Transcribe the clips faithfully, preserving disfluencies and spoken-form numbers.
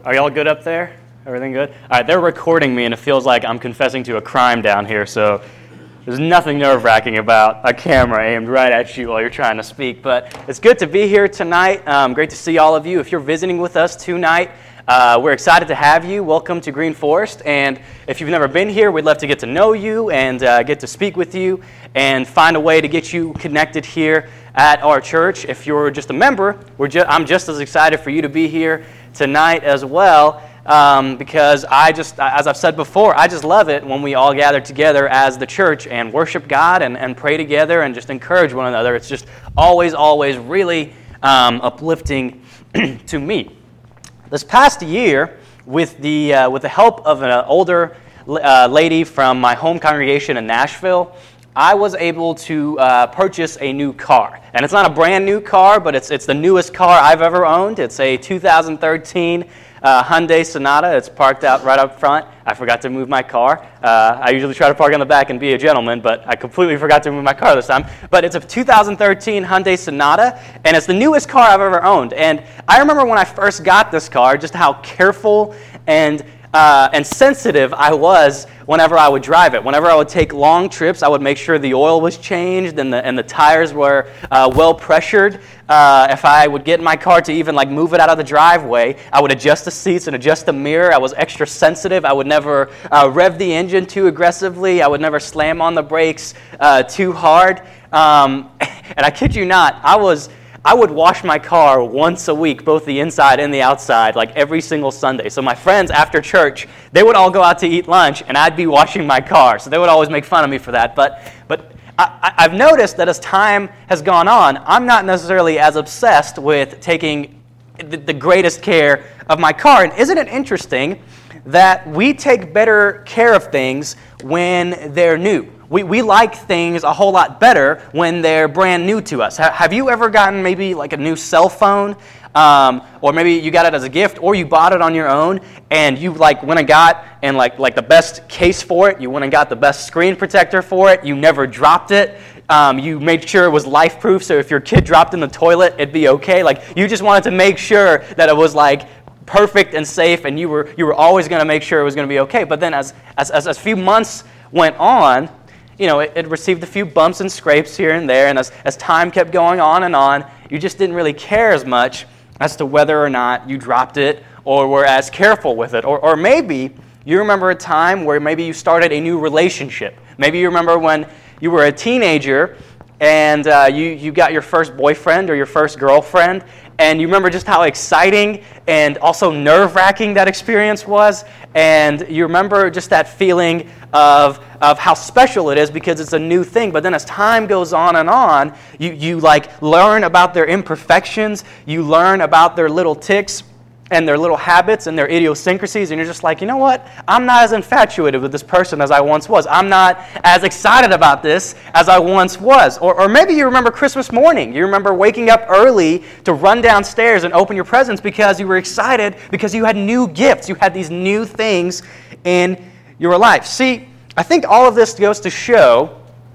Are y'all good up there? Everything good? All right, they're recording me, and it feels like I'm confessing to a crime down here, so there's nothing nerve-wracking about a camera aimed right at you while you're trying to speak. But it's good to be here tonight. Um, great to see all of you. If you're visiting with us tonight, uh, we're excited to have you. Welcome to Green Forest. And if you've never been here, we'd love to get to know you and uh, get to speak with you and find a way to get you connected here at our church. If you're just a member, we're ju- I'm just as excited for you to be here tonight as well. Um, because I just, as I've said before, I just love it when we all gather together as the church and worship God and, and pray together and just encourage one another. It's just always, always really um, uplifting to me. This past year, with the uh, with the help of an older uh, lady from my home congregation in Nashville, I was able to uh, purchase a new car. And it's not a brand new car, but it's it's the newest car I've ever owned. It's a two thousand thirteen Uh, Hyundai Sonata. It's parked out right up front. I forgot to move my car. Uh, I usually try to park in the back and be a gentleman, but I completely forgot to move my car this time. But it's a two thousand thirteen Hyundai Sonata, and it's the newest car I've ever owned. And I remember when I first got this car, just how careful and Uh, and sensitive I was whenever I would drive it. Whenever I would take long trips, I would make sure the oil was changed and the and the tires were uh, well pressured. Uh, if I would get in my car to even like move it out of the driveway, I would adjust the seats and adjust the mirror. I was extra sensitive. I would never uh, rev the engine too aggressively. I would never slam on the brakes uh, too hard. Um, and I kid you not, I was. I would wash my car once a week, both the inside and the outside, like every single Sunday. So my friends after church, they would all go out to eat lunch, and I'd be washing my car. So they would always make fun of me for that. But but I, I've noticed that as time has gone on, I'm not necessarily as obsessed with taking the, the greatest care of my car. And isn't it interesting that we take better care of things when they're new? We we like things a whole lot better when they're brand new to us. Ha- have you ever gotten maybe like a new cell phone, um, or maybe you got it as a gift, or you bought it on your own, and you like went and got and like like the best case for it. You went and got the best screen protector for it. You never dropped it. Um, you made sure it was life-proof, so if your kid dropped in the toilet, it'd be okay. Like you just wanted to make sure that it was like perfect and safe, and you were you were always going to make sure it was going to be okay. But then as as as a few months went on, you know, it, it received a few bumps and scrapes here and there, and as, as time kept going on and on, you just didn't really care as much as to whether or not you dropped it or were as careful with it. Or, or maybe you remember a time where maybe you started a new relationship. Maybe you remember when you were a teenager and uh, you, you got your first boyfriend or your first girlfriend, and you remember just how exciting and also nerve-wracking that experience was, and you remember just that feeling of of how special it is because it's a new thing. But then as time goes on and on, you, you like learn about their imperfections, you learn about their little tics and their little habits and their idiosyncrasies, and you're just like, you know what? I'm not as infatuated with this person as I once was. I'm not as excited about this as I once was. Or, or maybe you remember Christmas morning. You remember waking up early to run downstairs and open your presents because you were excited because you had new gifts. You had these new things in your life. See, I think all of this goes to show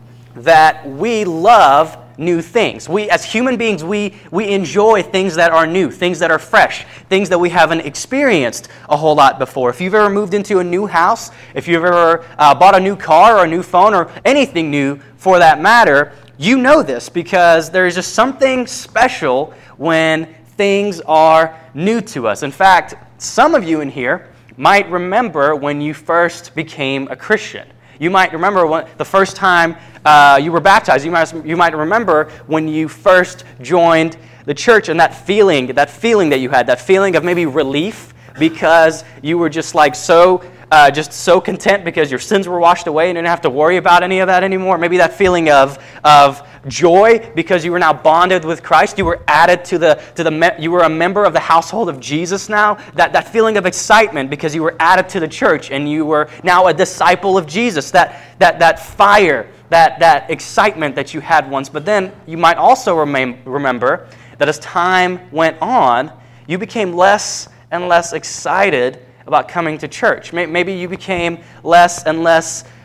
that we love new things. We, as human beings, we, we enjoy things that are new, things that are fresh, things that we haven't experienced a whole lot before. If you've ever moved into a new house, if you've ever uh, bought a new car or a new phone or anything new for that matter, you know this because there's just something special when things are new to us. In fact, some of you in here might remember when you first became a Christian. You might remember when, the first time uh, you were baptized. You might you might remember when you first joined the church and that feeling, that feeling that you had, that feeling of maybe relief because you were just like so uh, just so content because your sins were washed away and you didn't have to worry about any of that anymore. Maybe that feeling of of joy because you were now bonded with Christ. You were added to the to the me- you were a member of the household of Jesus now. That that feeling of excitement because you were added to the church and you were now a disciple of Jesus. That that that fire, that that excitement that you had once. But then you might also remain, remember that as time went on, you became less and less excited about coming to church. Maybe you became less and less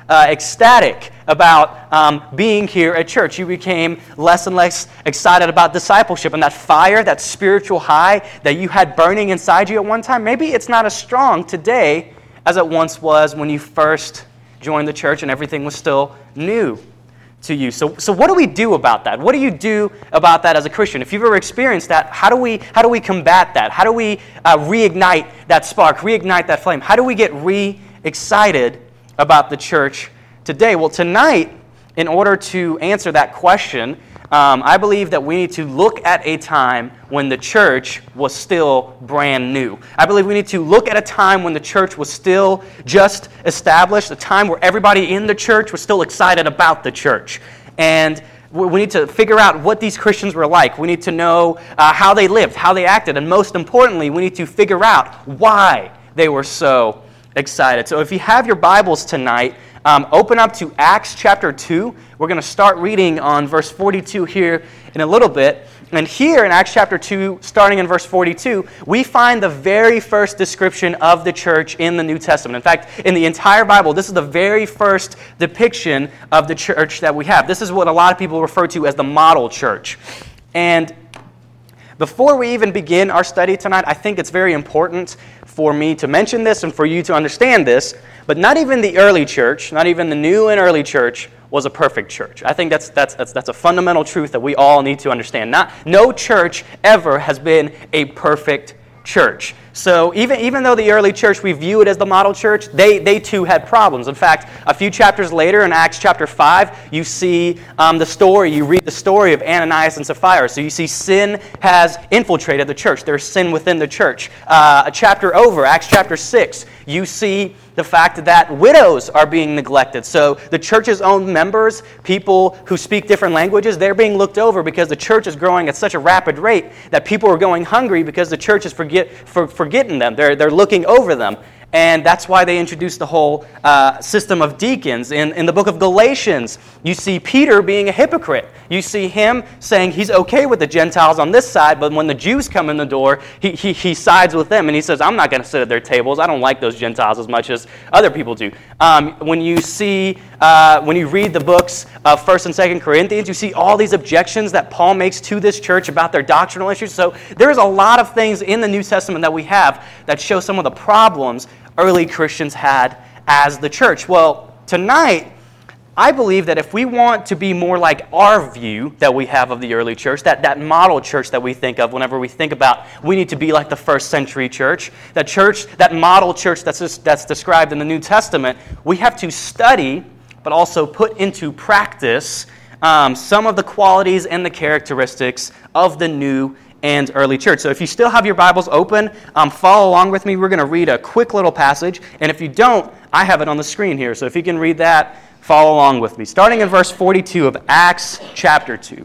uh, ecstatic about um, being here at church. You became less and less excited about discipleship, and that fire, that spiritual high that you had burning inside you at one time, maybe it's not as strong today as it once was when you first joined the church and everything was still new to you. So, so what do we do about that? What do you do about that as a Christian? If you've ever experienced that, how do we how do we combat that? How do we uh, reignite that spark, reignite that flame? How do we get re-excited about the church today? Well, tonight, in order to answer that question, um, I believe that we need to look at a time when the church was still brand new. I believe we need to look at a time when the church was still just established, a time where everybody in the church was still excited about the church. And we need to figure out what these Christians were like. We need to know uh, how they lived, how they acted, and most importantly, we need to figure out why they were so excited. So if you have your Bibles tonight, um, open up to Acts chapter two. We're going to start reading on verse forty-two here in a little bit. And here in Acts chapter two, starting in verse forty-two, we find the very first description of the church in the New Testament. In fact, in the entire Bible, this is the very first depiction of the church that we have. This is what a lot of people refer to as the model church. And before we even begin our study tonight, I think it's very important for me to mention this and for you to understand this, but not even the early church, not even the new and early church, was a perfect church. I think that's that's that's that's a fundamental truth that we all need to understand. Not no church ever has been a perfect church. So even even though the early church, we view it as the model church, they they too had problems. In fact, a few chapters later in Acts chapter five, you see um, the story, you read the story of Ananias and Sapphira. So you see sin has infiltrated the church. There's sin within the church. Uh, a chapter over, Acts chapter six, you see the fact that widows are being neglected. So the church's own members, people who speak different languages, they're being looked over because the church is growing at such a rapid rate that people are going hungry because the church is forget, for, forgetting them. They're, they're looking over them. And that's why they introduced the whole uh, system of deacons. In, in the book of Galatians, you see Peter being a hypocrite. You see him saying he's okay with the Gentiles on this side, but when the Jews come in the door, he, he, he sides with them, and he says, I'm not going to sit at their tables. I don't like those Gentiles as much as other people do. Um, when you see, uh, when you read the books of First and Second Corinthians, you see all these objections that Paul makes to this church about their doctrinal issues. So there's a lot of things in the New Testament that we have that show some of the problems early Christians had as the church. Well, tonight, I believe that if we want to be more like our view that we have of the early church, that, that model church that we think of whenever we think about we need to be like the first century church, that church, that model church that's, that's described in the New Testament, we have to study but also put into practice um, some of the qualities and the characteristics of the new and early church. So if you still have your Bibles open, um, follow along with me. We're going to read a quick little passage. And if you don't, I have it on the screen here. So if you can read that, follow along with me. Starting in verse forty-two of Acts chapter two.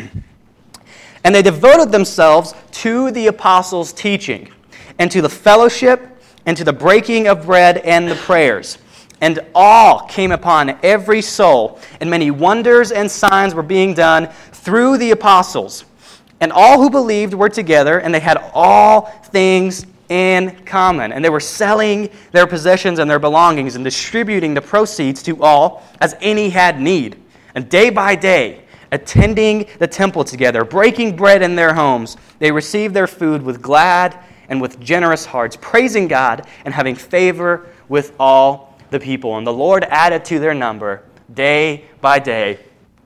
And they devoted themselves to the apostles' teaching, and to the fellowship, and to the breaking of bread and the prayers. And awe came upon every soul, and many wonders and signs were being done through the apostles. And all who believed were together, and they had all things in common. And they were selling their possessions and their belongings and distributing the proceeds to all as any had need. And day by day, attending the temple together, breaking bread in their homes, they received their food with glad and with generous hearts, praising God and having favor with all the people. And the Lord added to their number, day by day,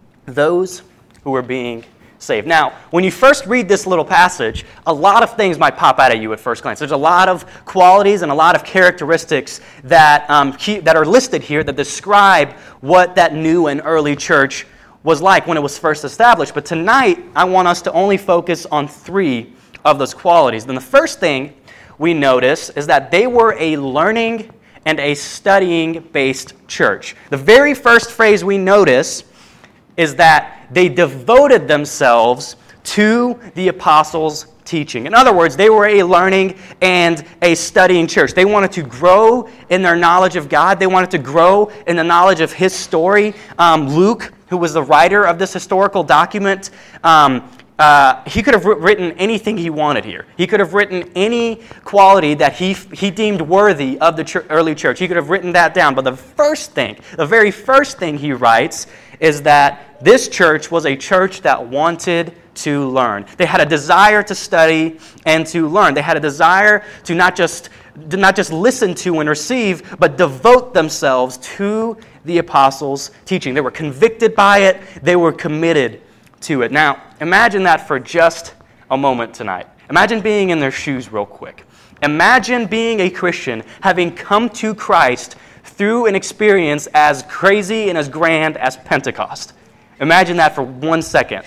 those who were being saved. Now, when you first read this little passage, a lot of things might pop out at you at first glance. There's a lot of qualities and a lot of characteristics that um, keep, that are listed here that describe what that new and early church was like when it was first established. But tonight, I want us to only focus on three of those qualities. Then the first thing we notice is that they were a learning and a studying-based church. The very first phrase we notice is that they devoted themselves to the apostles' teaching. In other words, they were a learning and a studying church. They wanted to grow in their knowledge of God. They wanted to grow in the knowledge of His story. Um, Luke, who was the writer of this historical document, um, uh, he could have written anything he wanted here. He could have written any quality that he he deemed worthy of the ch- early church. He could have written that down. But the first thing, the very first thing he writes is that this church was a church that wanted to learn. They had a desire to study and to learn. They had a desire to not just to not just listen to and receive, but devote themselves to the apostles' teaching. They were convicted by it. They were committed to it. Now, imagine that for just a moment tonight. Imagine being in their shoes real quick. Imagine being a Christian, having come to Christ through an experience as crazy and as grand as Pentecost. Imagine that for one second.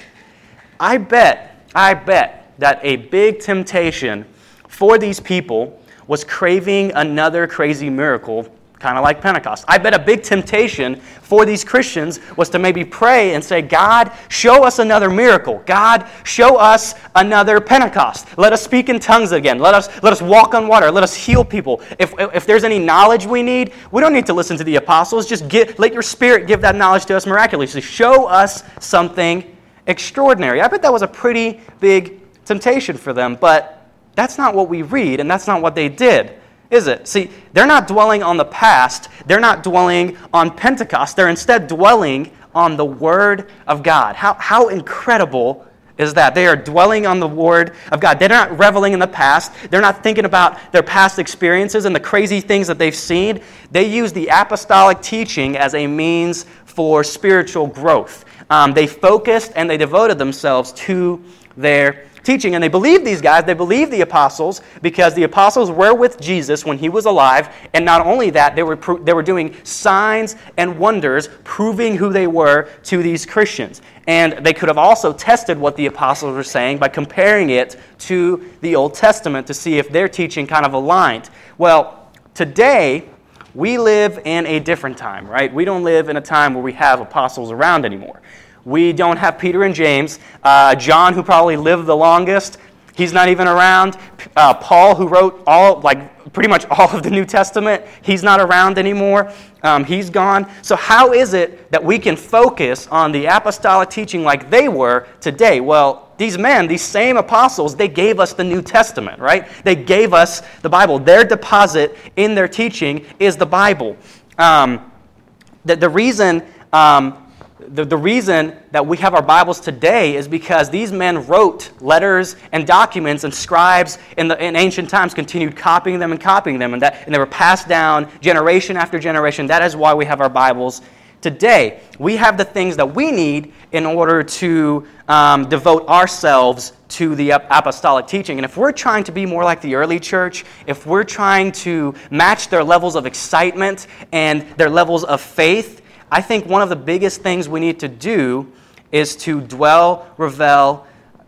I bet, I bet that a big temptation for these people was craving another crazy miracle, kind of like Pentecost. I bet a big temptation for these Christians was to maybe pray and say, God, show us another miracle. God, show us another Pentecost. Let us speak in tongues again. Let us let us walk on water. Let us heal people. If, if there's any knowledge we need, we don't need to listen to the apostles. Just get, let your Spirit give that knowledge to us miraculously. Show us something extraordinary. I bet that was a pretty big temptation for them, but that's not what we read, and that's not what they did, is it? See, they're not dwelling on the past. They're not dwelling on Pentecost. They're instead dwelling on the Word of God. How, how incredible is that? They are dwelling on the Word of God. They're not reveling in the past. They're not thinking about their past experiences and the crazy things that they've seen. They use the apostolic teaching as a means for spiritual growth. Um, they focused and they devoted themselves to their teaching. And they believed these guys, they believed the apostles, because the apostles were with Jesus when he was alive. And not only that, they were pro- they were doing signs and wonders, proving who they were to these Christians. And they could have also tested what the apostles were saying by comparing it to the Old Testament to see if their teaching kind of aligned. Well, today, we live in a different time, right? We don't live in a time where we have apostles around anymore. We don't have Peter and James. Uh, John, who probably lived the longest, he's not even around. Uh, Paul, who wrote all, like pretty much all of the New Testament, he's not around anymore. Um, he's gone. So how is it that we can focus on the apostolic teaching like they were today? Well, these men, these same apostles, they gave us the New Testament, right? They gave us the Bible. Their deposit in their teaching is the Bible. Um, the, the reason... Um, The, the reason that we have our Bibles today is because these men wrote letters and documents, and scribes in, the, in ancient times continued copying them and copying them, and, that, and they were passed down generation after generation. That is why we have our Bibles today. We have the things that we need in order to um, devote ourselves to the apostolic teaching. And if we're trying to be more like the early church, if we're trying to match their levels of excitement and their levels of faith, I think one of the biggest things we need to do is to dwell, revel,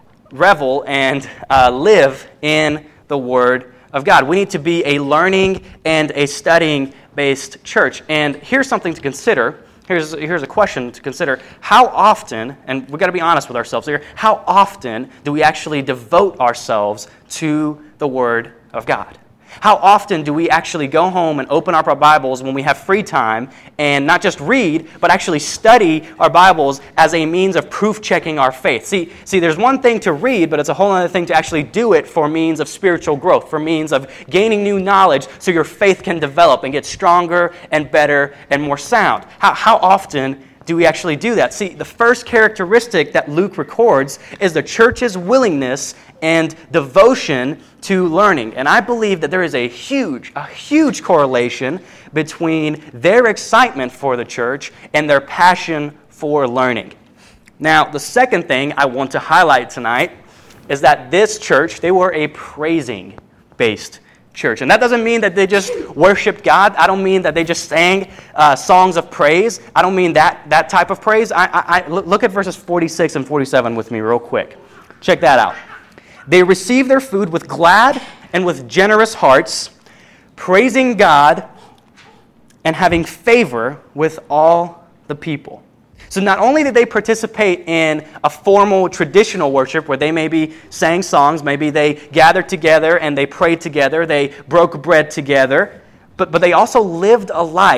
revel, and uh, live in the Word of God. We need to be a learning and a studying-based church. And here's something to consider. Here's, here's a question to consider. How often, and we've got to be honest with ourselves here, how often do we actually devote ourselves to the Word of God? How often do we actually go home and open up our Bibles when we have free time and not just read, but actually study our Bibles as a means of proof-checking our faith? See, see, there's one thing to read, but it's a whole other thing to actually do it for means of spiritual growth, for means of gaining new knowledge so your faith can develop and get stronger and better and more sound. How, how often do we actually do that? See, the first characteristic that Luke records is the church's willingness and devotion to learning. And I believe that there is a huge, a huge correlation between their excitement for the church and their passion for learning. Now, the second thing I want to highlight tonight is that this church, they were a praising-based church. And that doesn't mean that they just worshiped God. I don't mean that they just sang uh, songs of praise. I don't mean that that type of praise. I, I, I look at verses forty-six and forty-seven with me real quick. Check that out. They received their food with glad and with generous hearts, praising God and having favor with all the people. So not only did they participate in a formal traditional worship where they maybe sang songs, maybe they gathered together and they prayed together, they broke bread together, but, but they also lived a life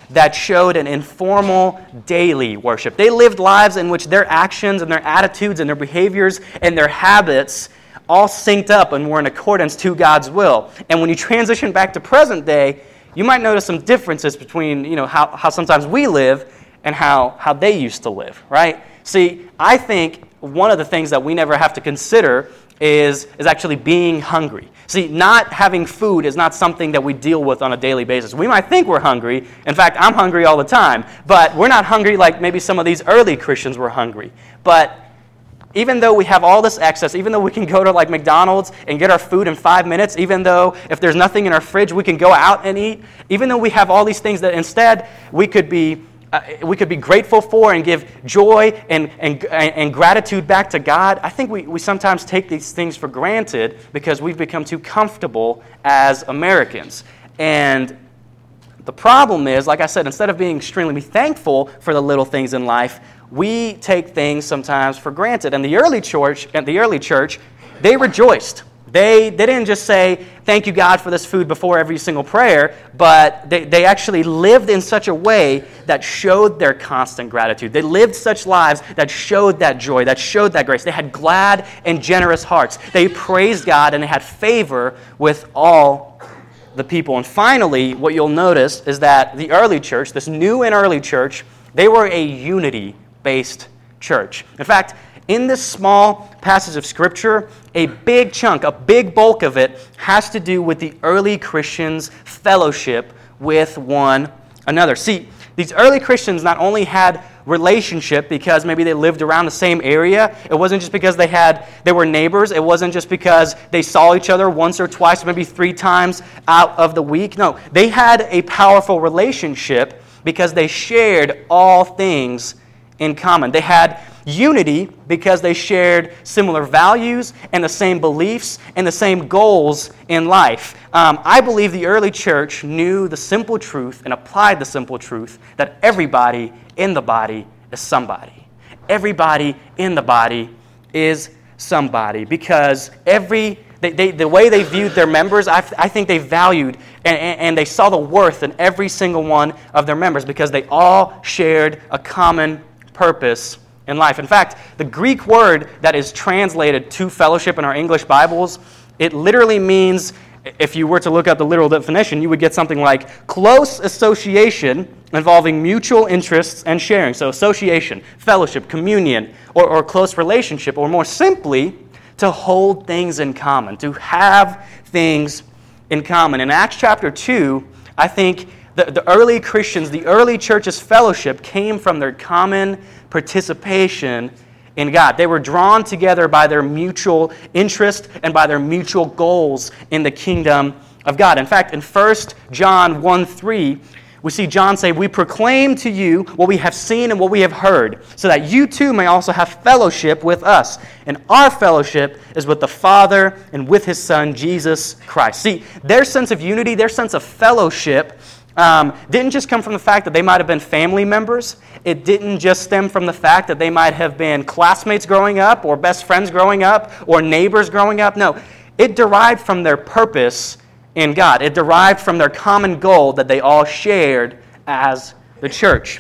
that showed an informal daily worship. They lived lives in which their actions and their attitudes and their behaviors and their habits all synced up and were in accordance to God's will. And when you transition back to present day, you might notice some differences between, you know, how, how sometimes we live and how, how they used to live, right? See, I think one of the things that we never have to consider is, is actually being hungry. See, not having food is not something that we deal with on a daily basis. We might think we're hungry. In fact, I'm hungry all the time. But we're not hungry like maybe some of these early Christians were hungry. But even though we have all this excess, even though we can go to like McDonald's and get our food in five minutes, even though if there's nothing in our fridge, we can go out and eat, even though we have all these things that instead we could be uh, we could be grateful for and give joy and, and, and gratitude back to God, I think we, we sometimes take these things for granted because we've become too comfortable as Americans. And the problem is, like I said, instead of being extremely thankful for the little things in life, we take things sometimes for granted. And the early church, and the early church, they rejoiced. They, they didn't just say, thank you, God, for this food before every single prayer, but they, they actually lived in such a way that showed their constant gratitude. They lived such lives that showed that joy, that showed that grace. They had glad and generous hearts. They praised God and they had favor with all the people. And finally, what you'll notice is that the early church, this new and early church, they were a unity-based church. In fact, in this small passage of Scripture, a big chunk, a big bulk of it has to do with the early Christians' fellowship with one another. See, these early Christians not only had relationship because maybe they lived around the same area. It wasn't just because they had they were neighbors. It wasn't just because they saw each other once or twice, maybe three times out of the week. No, they had a powerful relationship because they shared all things in common. They had unity because they shared similar values and the same beliefs and the same goals in life. Um, I believe the early church knew the simple truth and applied the simple truth that everybody in the body is somebody. Everybody in the body is somebody because every they, they, the way they viewed their members, I, I think they valued and, and they saw the worth in every single one of their members because they all shared a common purpose in life. In fact, the Greek word that is translated to fellowship in our English Bibles, it literally means, if you were to look up the literal definition, you would get something like close association involving mutual interests and sharing. So association, fellowship, communion, or, or close relationship, or more simply, to hold things in common, to have things in common. In Acts chapter two, I think the, the early Christians, the early church's fellowship came from their common participation in God. They were drawn together by their mutual interest and by their mutual goals in the kingdom of God. In fact, in First John one three, we see John say, "We proclaim to you what we have seen and what we have heard, so that you too may also have fellowship with us. And our fellowship is with the Father and with His Son, Jesus Christ." See, their sense of unity, their sense of fellowship Um, didn't just come from the fact that they might have been family members. It didn't just stem from the fact that they might have been classmates growing up or best friends growing up or neighbors growing up. No, it derived from their purpose in God. It derived from their common goal that they all shared as the church.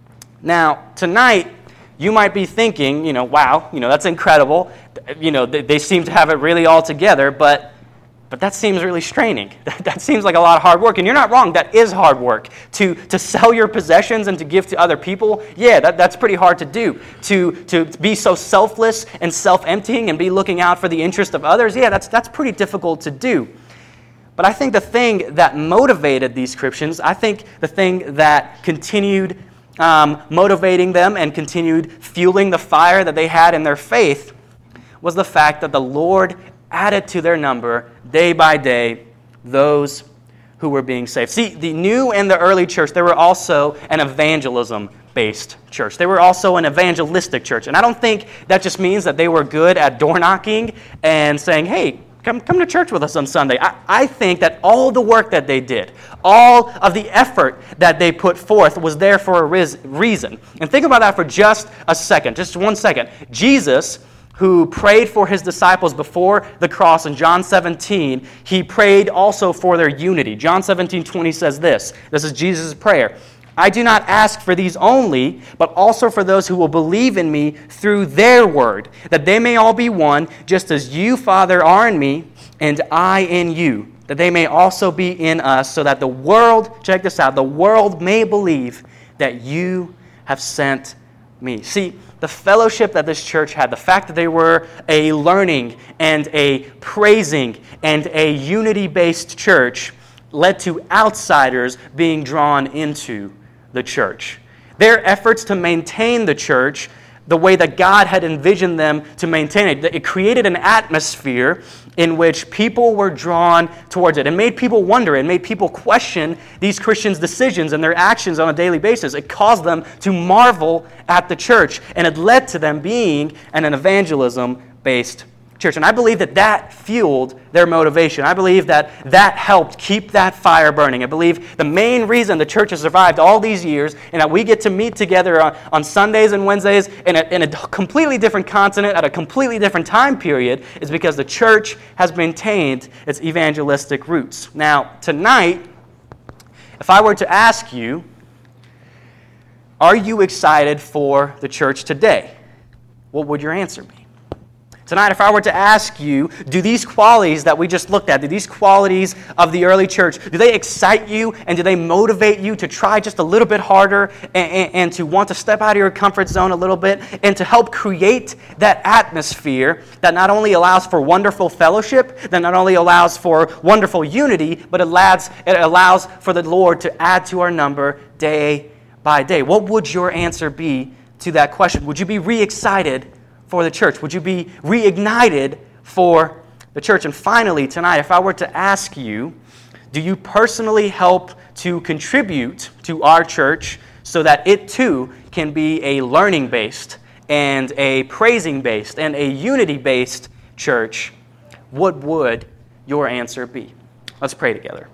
Now, tonight, you might be thinking, you know, wow, you know, that's incredible. You know, they, they seem to have it really all together, but But that seems really straining. That, that seems like a lot of hard work. And you're not wrong. That is hard work. To, to sell your possessions and to give to other people, yeah, that, that's pretty hard to do. To, to be so selfless and self-emptying and be looking out for the interest of others, yeah, that's, that's pretty difficult to do. But I think the thing that motivated these Christians, I think the thing that continued um, motivating them and continued fueling the fire that they had in their faith was the fact that the Lord added to their number day by day those who were being saved. See, the new and the early church, they were also an evangelism-based church. They were also an evangelistic church. And I don't think that just means that they were good at door knocking and saying, hey, come, come to church with us on Sunday. I, I think that all the work that they did, all of the effort that they put forth was there for a riz- reason. And think about that for just a second, just one second. Jesus, who prayed for his disciples before the cross in John seventeen, he prayed also for their unity. John seventeen twenty says this. This is Jesus' prayer. I do not ask for these only, but also for those who will believe in me through their word, that they may all be one, just as you, Father, are in me, and I in you, that they may also be in us, so that the world, check this out, the world may believe that you have sent me. See, the fellowship that this church had, the fact that they were a learning and a praising and a unity-based church, led to outsiders being drawn into the church. Their efforts to maintain the church the way that God had envisioned them to maintain it, it created an atmosphere in which people were drawn towards it. It made people wonder. It made people question these Christians' decisions and their actions on a daily basis. It caused them to marvel at the church, and it led to them being an evangelism-based church. And I believe that that fueled their motivation. I believe that that helped keep that fire burning. I believe the main reason the church has survived all these years and that we get to meet together on, on Sundays and Wednesdays in a, in a completely different continent at a completely different time period is because the church has maintained its evangelistic roots. Now, tonight, if I were to ask you, are you excited for the church today? What would your answer be? Tonight, if I were to ask you, do these qualities that we just looked at, do these qualities of the early church, do they excite you and do they motivate you to try just a little bit harder and, and, and to want to step out of your comfort zone a little bit and to help create that atmosphere that not only allows for wonderful fellowship, that not only allows for wonderful unity, but it allows, it allows for the Lord to add to our number day by day? What would your answer be to that question? Would you be re-excited for the church? Would you be reignited for the church? And finally, tonight, if I were to ask you, do you personally help to contribute to our church so that it too can be a learning-based and a praising-based and a unity-based church? What would your answer be? Let's pray together.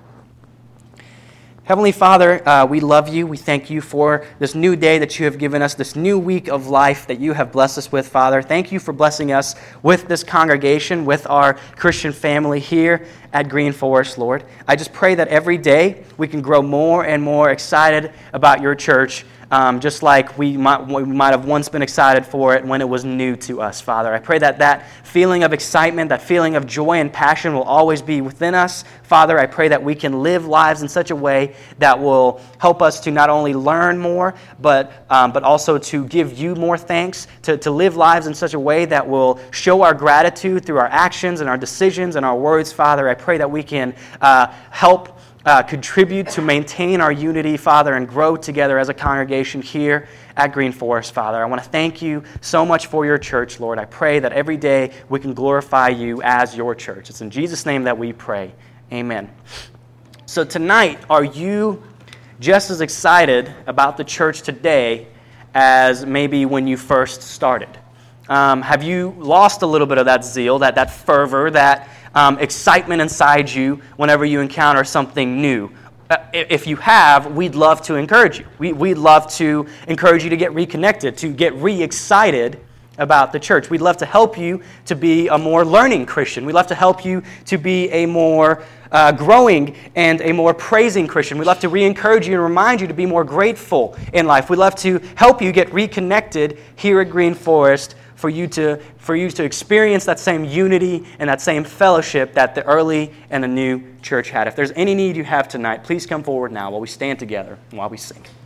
Heavenly Father, uh, we love you. We thank you for this new day that you have given us, this new week of life that you have blessed us with, Father. Thank you for blessing us with this congregation, with our Christian family here at Green Forest, Lord. I just pray that every day we can grow more and more excited about your church, um, just like we might, we might have once been excited for it when it was new to us, Father. I pray that that feeling of excitement, that feeling of joy and passion will always be within us. Father, I pray that we can live lives in such a way that will help us to not only learn more, but um, but also to give you more thanks, to, to live lives in such a way that will show our gratitude through our actions and our decisions and our words, Father. I pray that we can uh, help uh, contribute to maintain our unity, Father, and grow together as a congregation here at Green Forest, Father. I want to thank you so much for your church, Lord. I pray that every day we can glorify you as your church. It's in Jesus' name that we pray. Amen. So tonight, are you just as excited about the church today as maybe when you first started? Um, have you lost a little bit of that zeal, that, that fervor, that um, excitement inside you whenever you encounter something new? Uh, if you have, we'd love to encourage you. We, we'd love to encourage you to get reconnected, to get re-excited about the church. We'd love to help you to be a more learning Christian. We'd love to help you to be a more uh, growing and a more praising Christian. We'd love to re-encourage you and remind you to be more grateful in life. We'd love to help you get reconnected here at Green Forest for you to for you to experience that same unity and that same fellowship that the early and the new church had. If there's any need you have tonight, please come forward now while we stand together and while we sing.